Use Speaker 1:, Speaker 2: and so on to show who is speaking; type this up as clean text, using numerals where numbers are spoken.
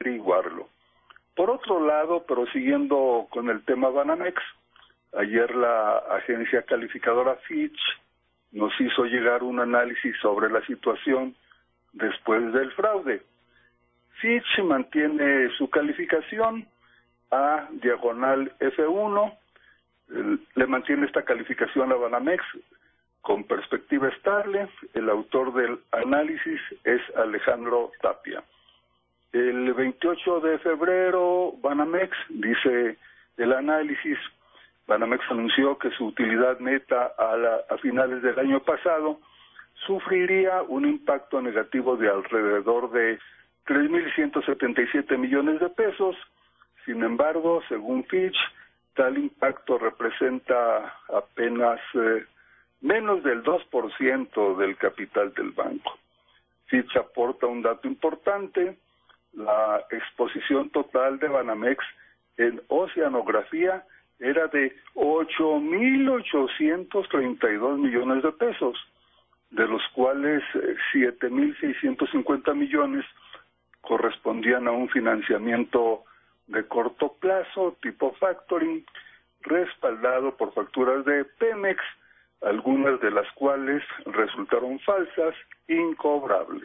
Speaker 1: averiguarlo. Por otro lado, prosiguiendo con el tema Banamex, ayer la agencia calificadora Fitch nos hizo llegar un análisis sobre la situación después del fraude. Fitch mantiene su calificación A/F1, le mantiene esta calificación a Banamex con perspectiva estable. El autor del análisis es Alejandro Tapia. El 28 de febrero, Banamex, dice el análisis, Banamex anunció que su utilidad neta a finales del año pasado sufriría un impacto negativo de alrededor de 3.177 millones de pesos. Sin embargo, según Fitch, tal impacto representa apenas menos del 2% del capital del banco. Fitch aporta un dato importante: la exposición total de Banamex en oceanografía era de 8.832 millones de pesos, de los cuales 7.650 millones correspondían a un financiamiento de corto plazo tipo factoring, respaldado por facturas de Pemex, algunas de las cuales resultaron falsas, incobrables.